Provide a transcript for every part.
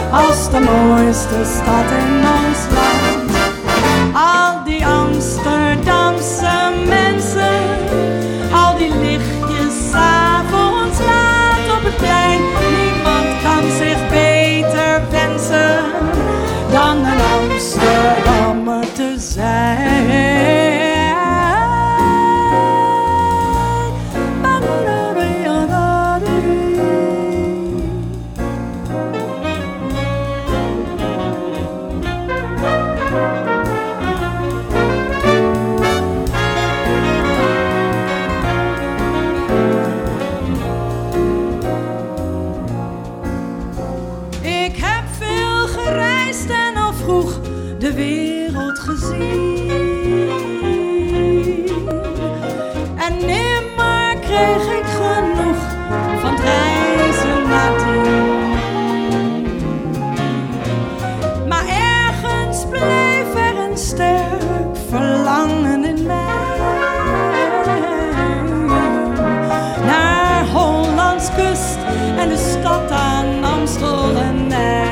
als de mooiste stad in ons land. Al die Amsterdamse mensen, al die lichtjes 's avonds laat op het plein. Niemand kan zich beter wensen dan een Amsterdammer te zijn. De wereld gezien en nimmer kreeg ik genoeg van het reizen nadien. Maar ergens bleef er een sterk verlangen in mij naar Hollands kust en de stad aan Amstel en IJ.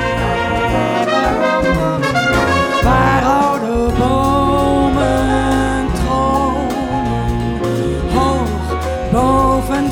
Waar oude bomen tronen, hoog boven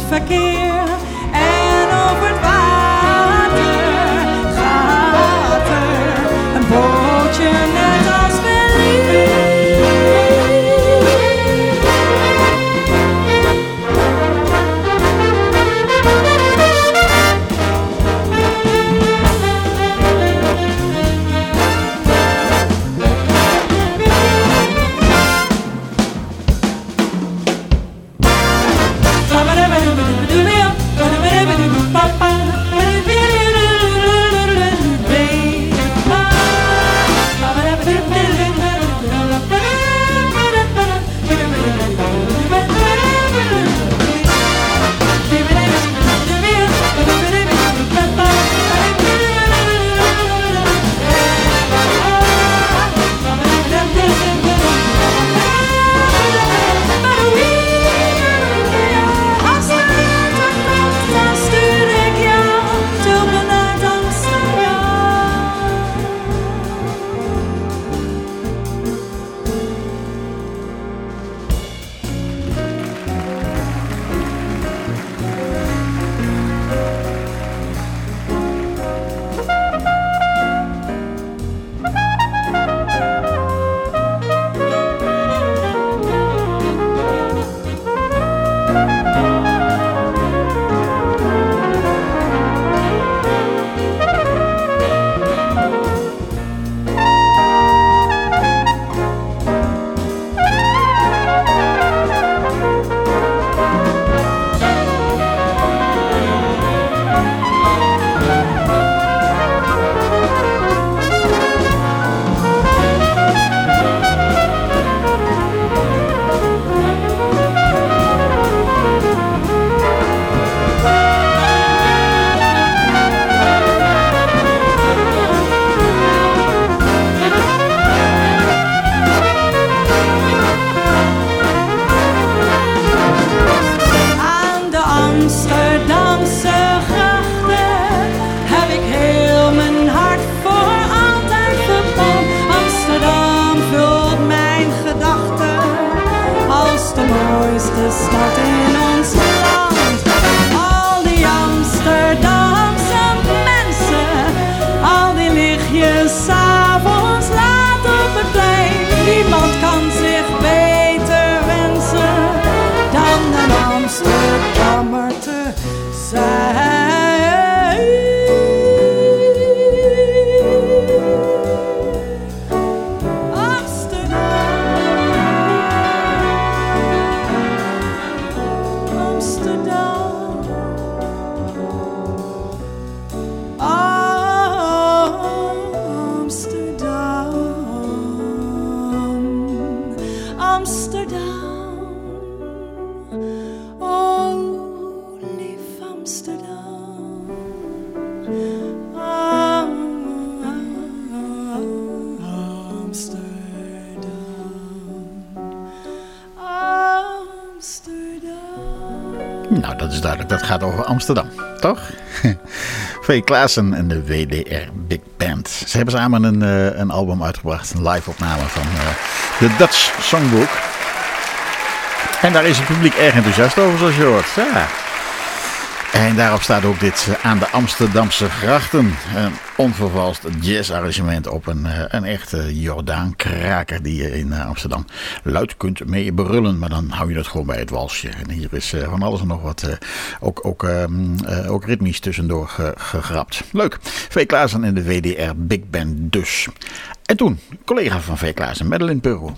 Nou, dat is duidelijk. Dat gaat over Amsterdam, toch? V. Klaassen en de WDR Big Band. Ze hebben samen een album uitgebracht. Een live opname van de Dutch Songbook. En daar is het publiek erg enthousiast over, zoals je hoort. Ja. En daarop staat ook dit aan de Amsterdamse grachten. Een onvervalst jazzarrangement op een echte Jordaan-kraker die je in Amsterdam luid kunt mee berullen. Maar dan hou je het gewoon bij het walsje. En hier is van alles en nog wat ook ritmisch tussendoor gegrapt. Leuk. V. Klaassen en de WDR Big Band dus. En toen, collega van V. Klaassen, Madeleine Peru.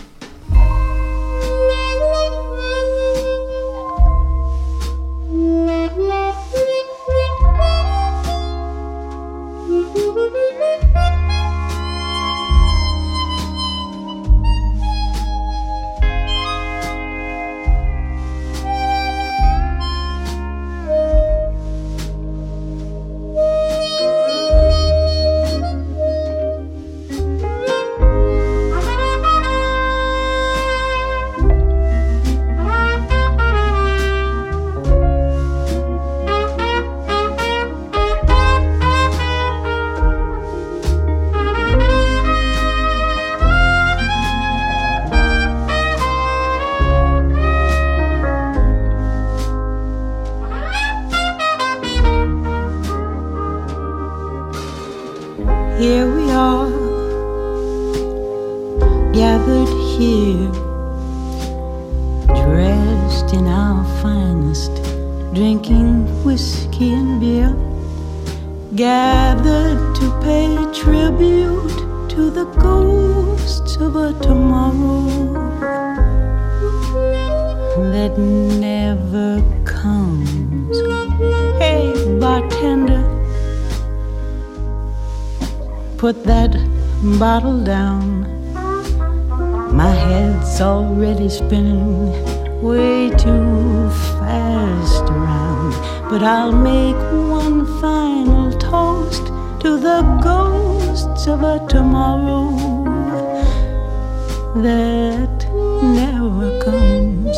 Here we are, gathered here, dressed in our finest, drinking whiskey and beer, gathered to pay tribute to the ghosts of a tomorrow that never comes. Hey, bartender, put that bottle down. My head's already spinning way too fast around. But I'll make one final toast to the ghosts of a tomorrow that never comes.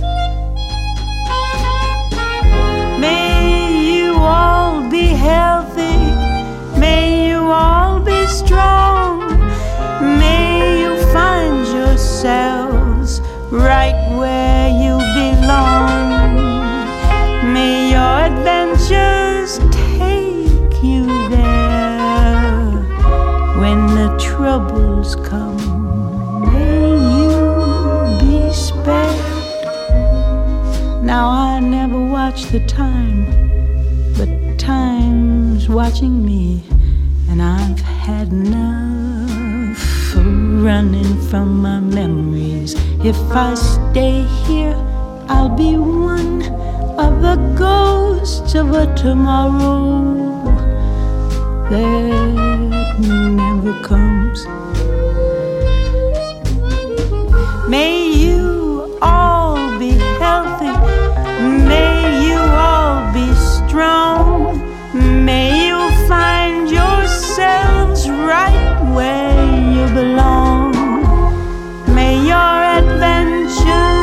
May you all be healthy. May you all be strong. May you find yourselves right where you belong. May your adventures take you there when the troubles come. May you be spared. Now I never watch the time, but time's watching me. And I've had enough of running from my memories. If I stay here, I'll be one of the ghosts of a tomorrow that never comes. May you all be healthy. May you all be strong. May you find yourselves right where you belong. May your adventures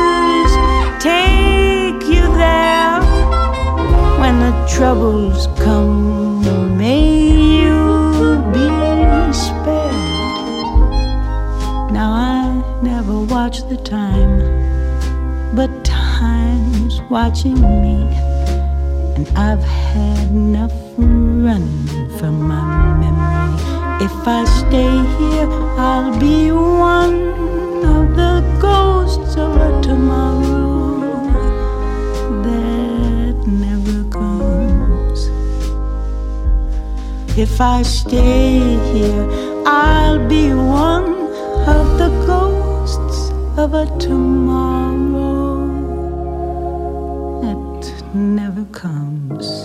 take you there when the troubles come. May you be spared. Now I never watch the time, but time's watching me. And I've had enough running from my memory. If I stay here, I'll be one of the ghosts of a tomorrow that never comes. If I stay here, I'll be one of the ghosts of a tomorrow that never comes.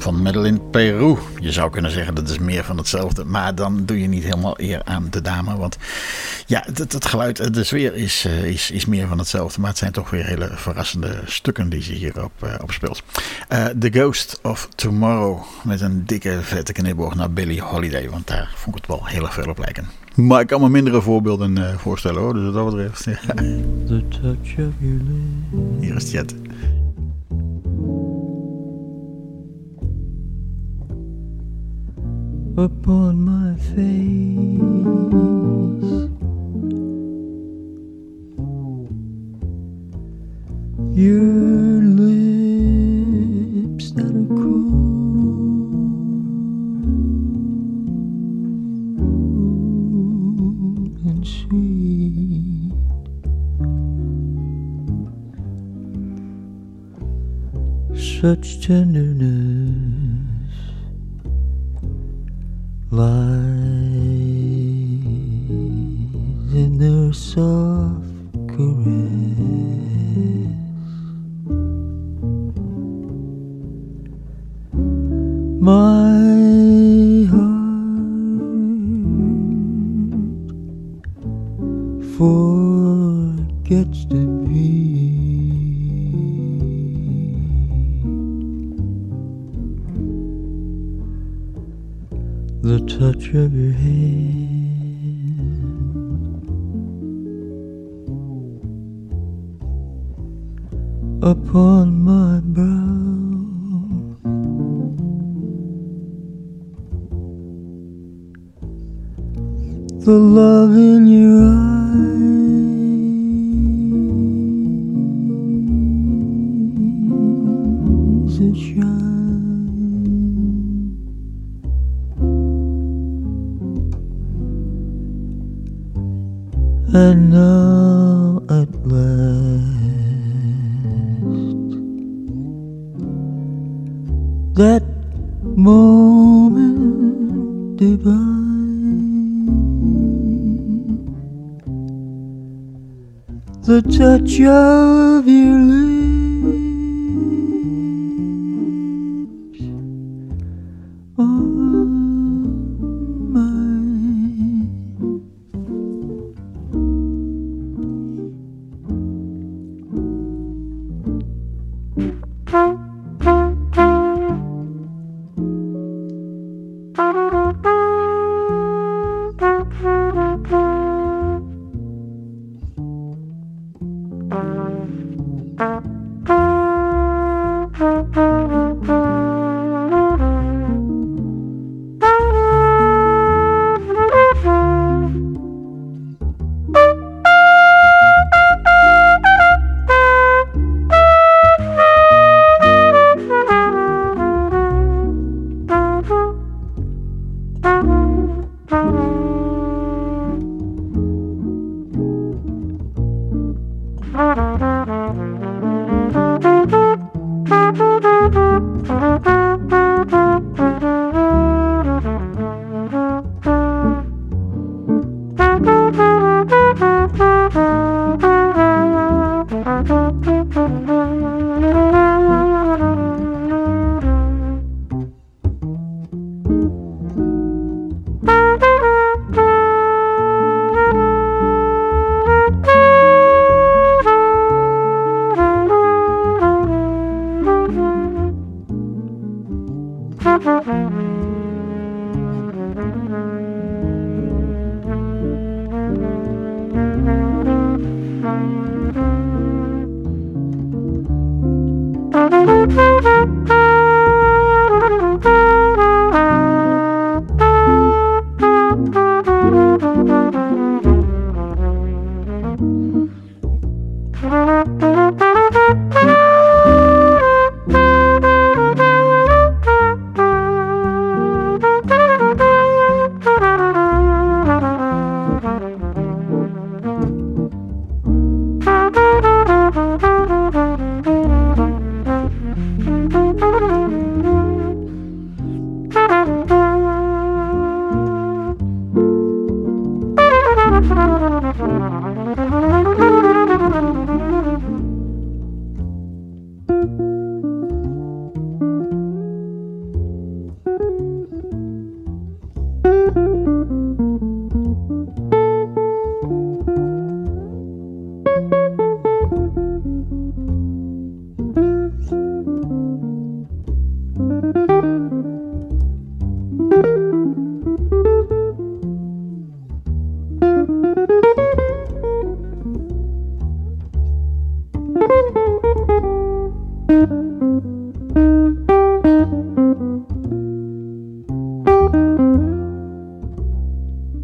van Madeleine Peru. Je zou kunnen zeggen dat is meer van hetzelfde. Maar dan doe je niet helemaal eer aan de dame. Want ja, het geluid, de sfeer is meer van hetzelfde. Maar het zijn toch weer hele verrassende stukken die ze hier op speelt. The Ghost of Tomorrow. Met een dikke vette knipoog naar Billie Holiday. Want daar vond ik het wel heel erg veel op lijken. Maar ik kan me mindere voorbeelden voorstellen hoor. Dus wat dat betreft. Ja. The touch of your lips. Hier is Jet. Upon my face, your lips that are cool and sweet, such tenderness lies in their soft caress. My heart forgets to beat. The touch of your hand upon my brow, the love in your eyes that shine. And now at last, that moment divine, the touch of your lips on mine.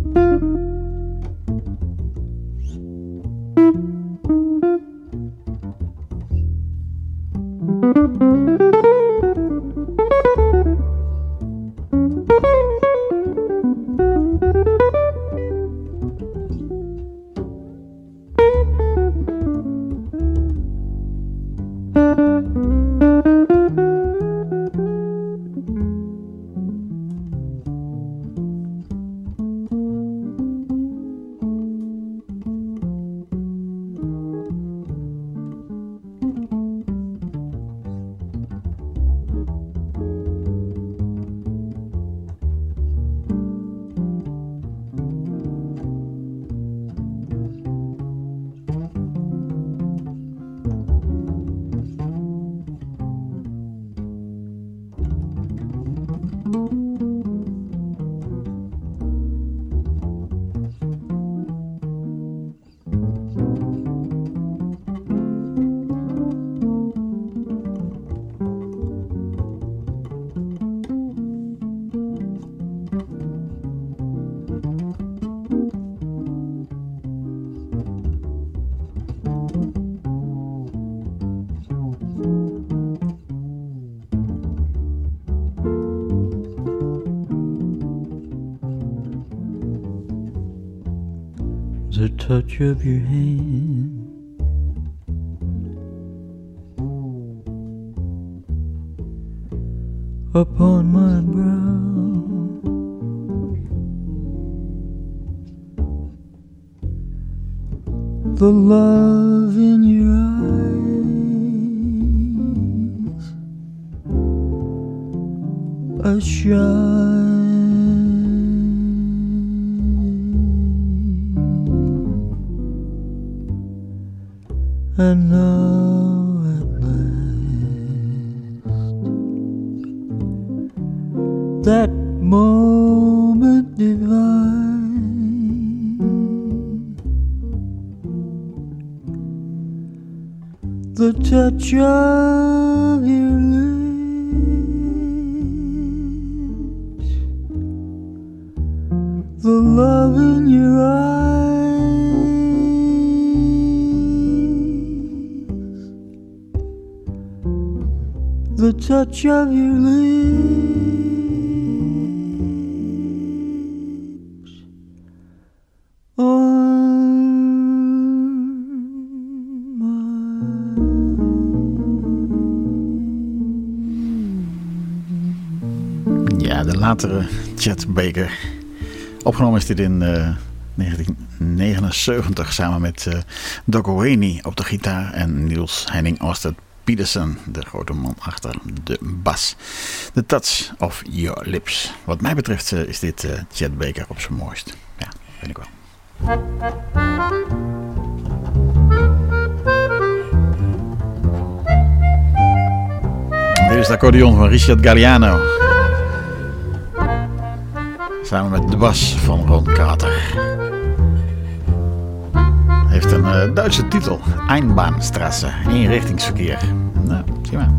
The touch of your hand upon my brow, the love in your eyes, a shine. And now at last, that moment divine, the touch of your lips, the love in your eyes, the touch of your lips on mine. Ja, de latere Chet Baker. Opgenomen is dit in 1979 samen met Doc Wayne op de gitaar en Niels Henning Ørsted Pedersen, de grote man achter de bas. The Touch of Your Lips. Wat mij betreft is dit Chet Baker op zijn mooist. Ja, vind ik wel. Dit is de accordeon van Richard Galliano. Samen met de bas van Ron Carter. Heeft een Duitse titel. Einbahnstraße. Eenrichtingsverkeer. Nou, zie maar.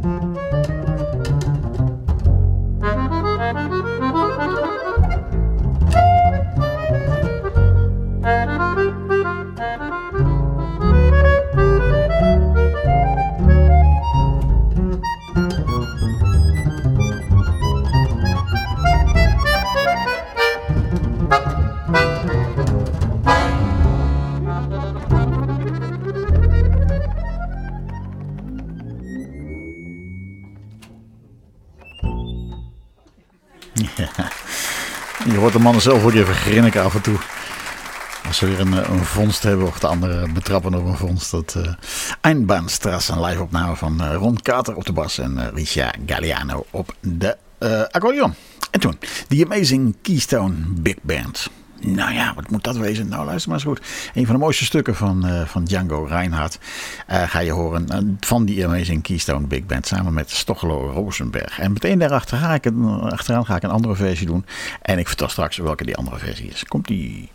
Je hoort de mannen zelf ook even grinniken af en toe. Als ze weer een vondst hebben of de anderen betrappen op een vondst. Dat Einbahnstraße, een live opname van Ron Carter op de bas en Richard Galliano op de accordeon. En toen, The Amazing Keystone Big Band. Nou ja, wat moet dat wezen? Nou, luister maar eens goed. Een van de mooiste stukken van Django Reinhardt ga je horen van die Amazing Keystone Big Band samen met Stochelo Rosenberg. En meteen achteraan ga ik een andere versie doen. En ik vertel straks welke die andere versie is. Komt-ie.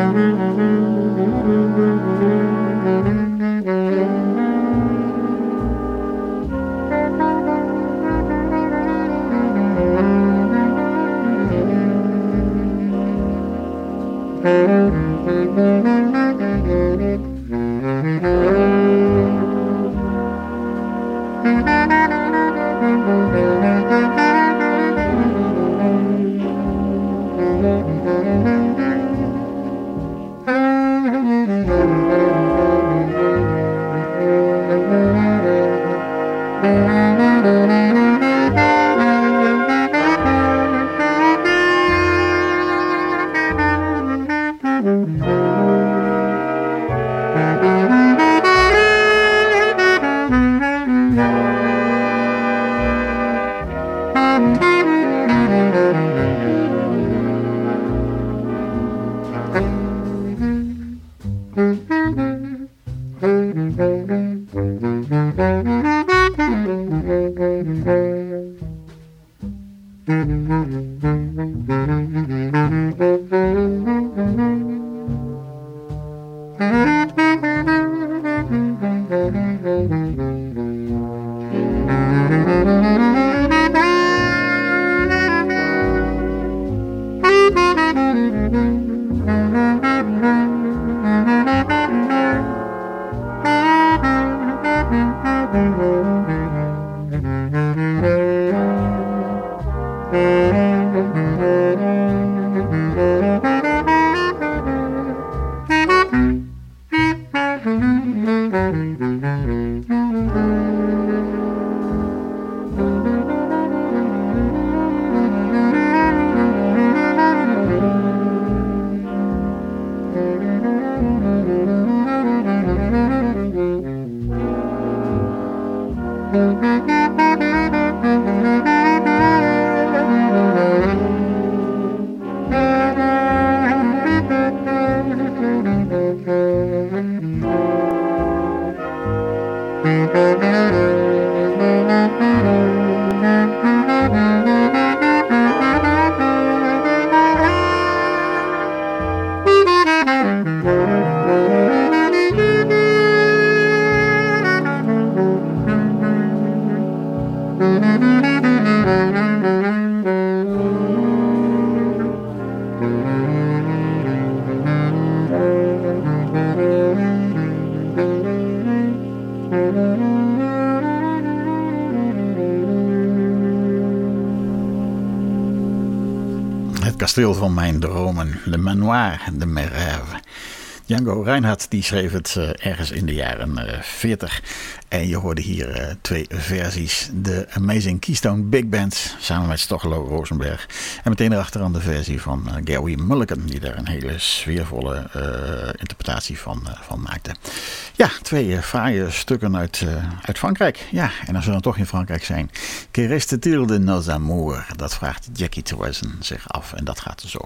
Kasteel van mijn dromen, Le Manoir de mes rêves. Django Reinhardt die schreef het ergens in de jaren 40. En je hoorde hier twee versies. De Amazing Keystone Big Band samen met Stochelo Rosenberg. En meteen erachteraan de versie van Gary Mulligan. Die daar een hele sfeervolle interpretatie van maakte. Ja, twee fraaie stukken uit Frankrijk. Ja, en als we dan toch in Frankrijk zijn. Que reste-t-il de nos amours? Dat vraagt Jackie Torazen zich af. En dat gaat zo.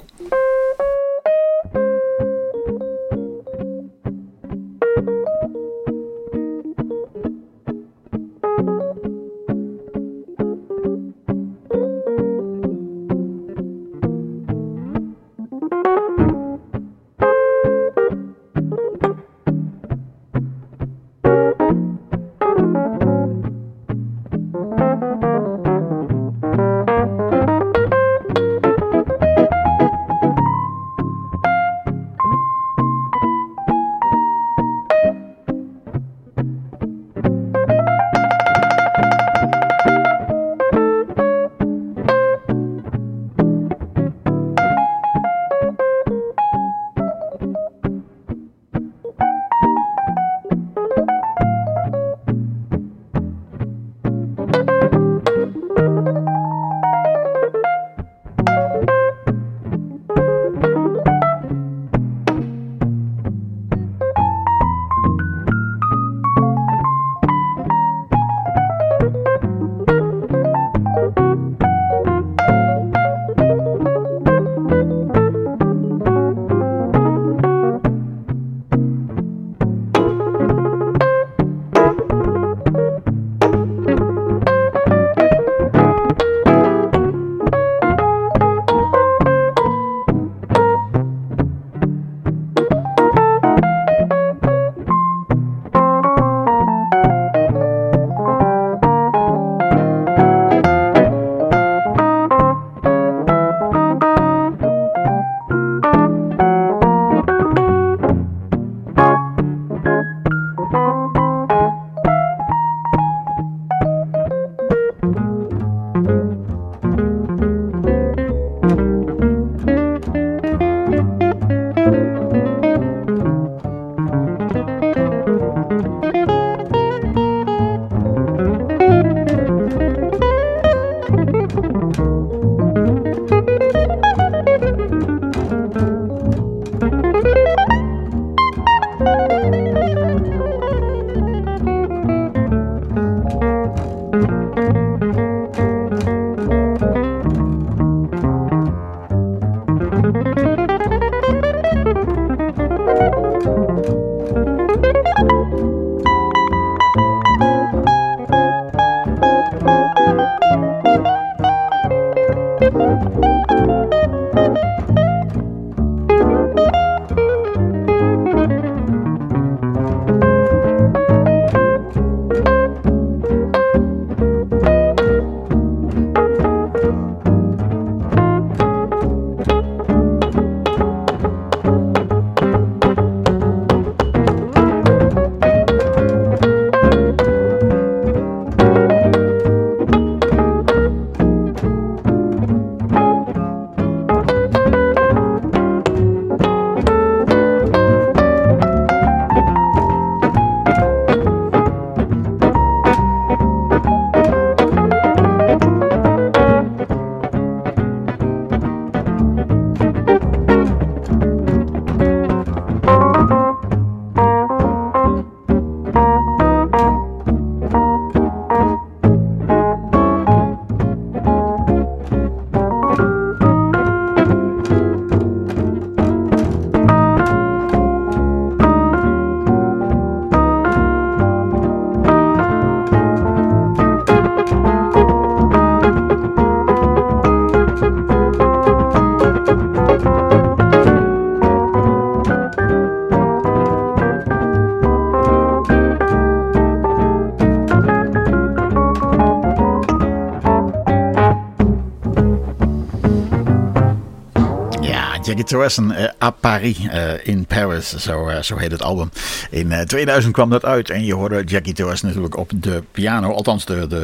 Jackie Torres à Paris in Paris, zo heet het album. In 2000 kwam dat uit en je hoorde Jackie Torres natuurlijk op de piano, althans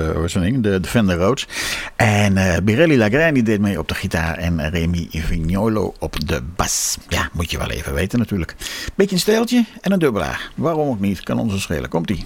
de Fender Rhodes. En Birelli Lagrani deed mee op de gitaar en Remy Vignolo op de bas. Ja, moet je wel even weten natuurlijk. Beetje een steeltje en een dubbelaar. Waarom ook niet, kan ons schelen. Komt-ie.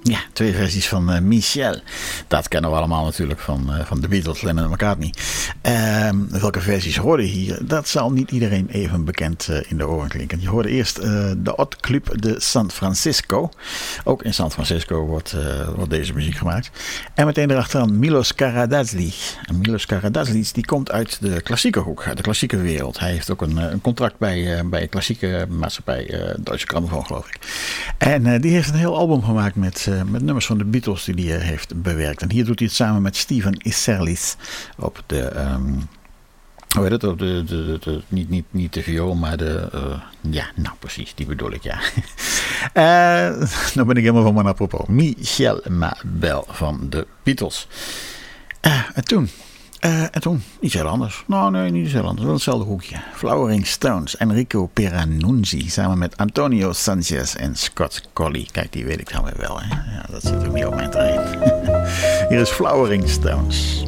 Ja, 2 versies van Michel. Dat kennen we allemaal natuurlijk van de Beatles, Lennon en McCartney. Welke versies hoorde je hier? Dat zal niet iedereen even bekend in de oren klinken. Je hoorde eerst de Hot Club de San Francisco. Ook in San Francisco wordt deze muziek gemaakt. En meteen erachteraan Milos Karadzic. En Milos Karadzic die komt uit de klassieke hoek, uit de klassieke wereld. Hij heeft ook een contract bij een klassieke maatschappij, Deutsche Grammophon geloof ik. En die heeft een heel album gemaakt met nummers van de Beatles die hij heeft bewerkt. En hier doet hij het samen met Steven Isserlis op de... hoe heet het? Op niet de viool, maar de... ja, nou precies, die bedoel ik, ja. Nou ben ik helemaal van mijn apropos. Michel Mabel van de Beatles. En toen, iets heel anders. Nou nee, niet iets heel anders. Wel hetzelfde hoekje. Flowering Stones, Enrico Peranunzi. Samen met Antonio Sanchez en Scott Colley. Kijk, die weet ik dan weer wel. Hè? Ja, dat zit er niet op mijn trein. Hier is Flowering Stones.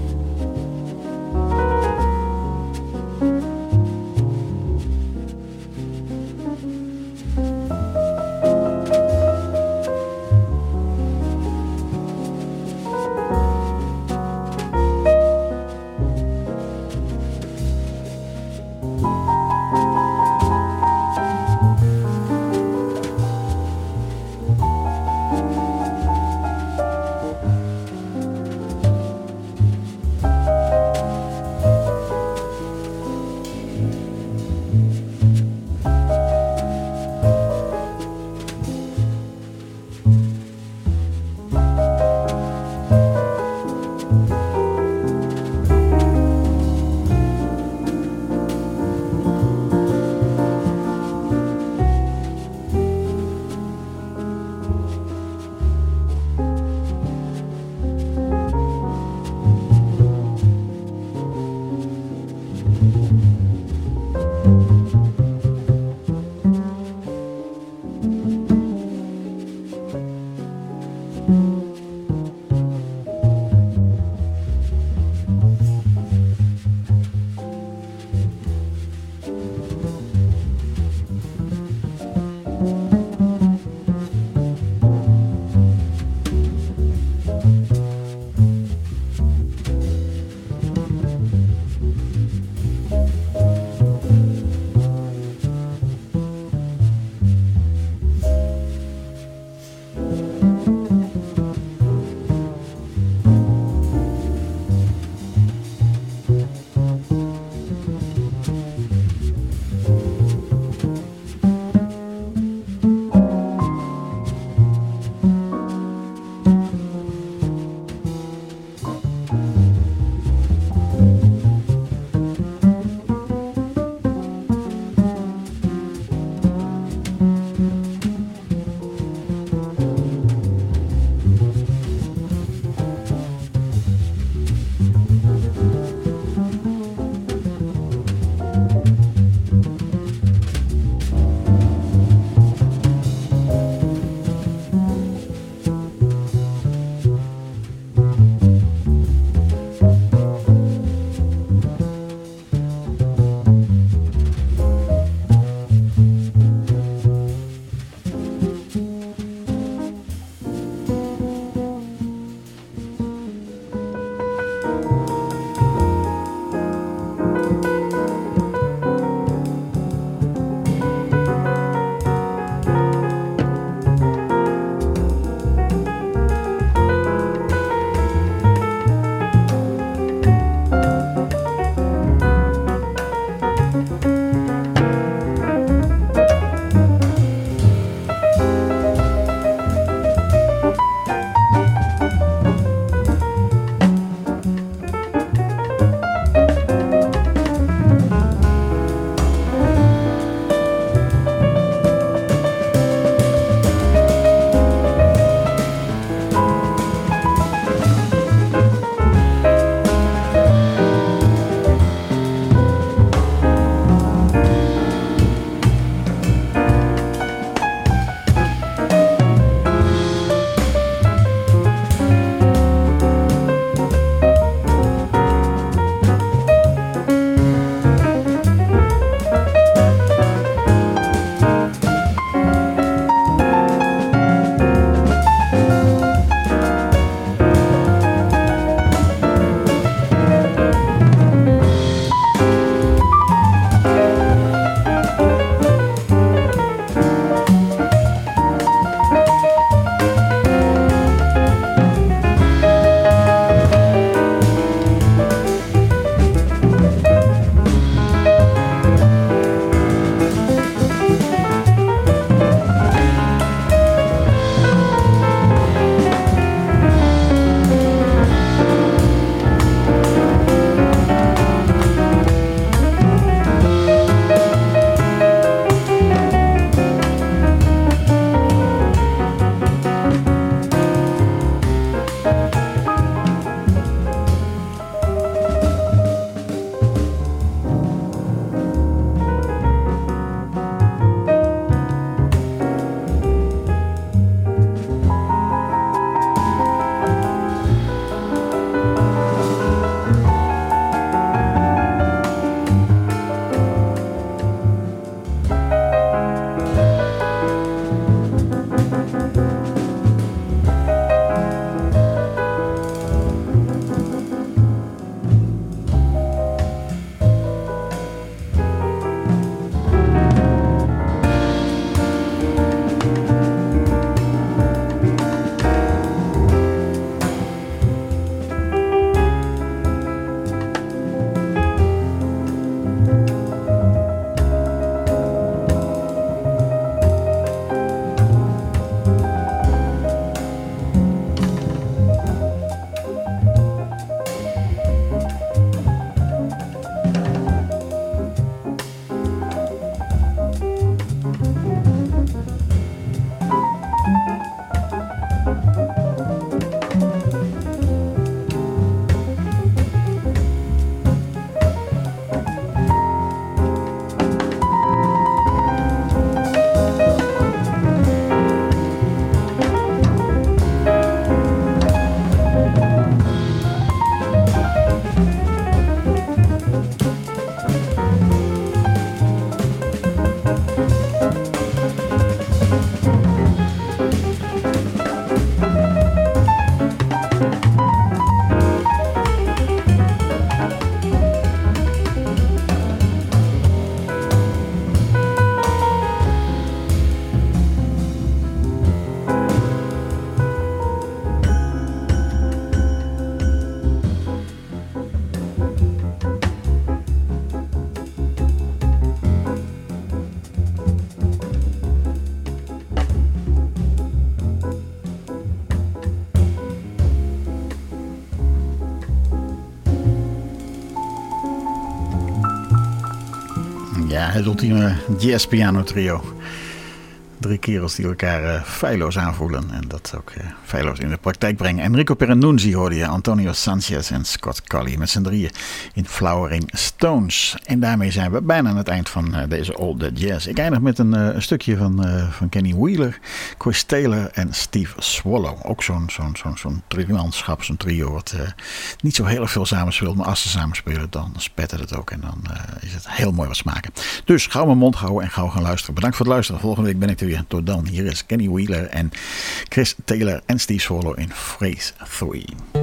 Het ultieme jazzpiano trio. 3 kerels die elkaar feilloos aanvoelen en dat ook feilloos in de praktijk brengen. Enrico Perenunzi hoorde je, Antonio Sanchez en Scott Colley met z'n drieën in Flowering Stones. En daarmee zijn we bijna aan het eind van deze All That Jazz. Ik eindig met een stukje van Kenny Wheeler, Chris Taylor en Steve Swallow. Ook zo'n driemanschap, zo'n trio wat niet zo heel veel samenspeelt, maar als ze samenspelen dan spettert het ook en dan is het heel mooi wat smaken. Dus gauw mijn mond houden en gauw gaan luisteren. Bedankt voor het luisteren. Volgende week ben ik er weer. Tot dan, hier is Kenny Wheeler en Chris Taylor en Steve Swallow in Phrase 3.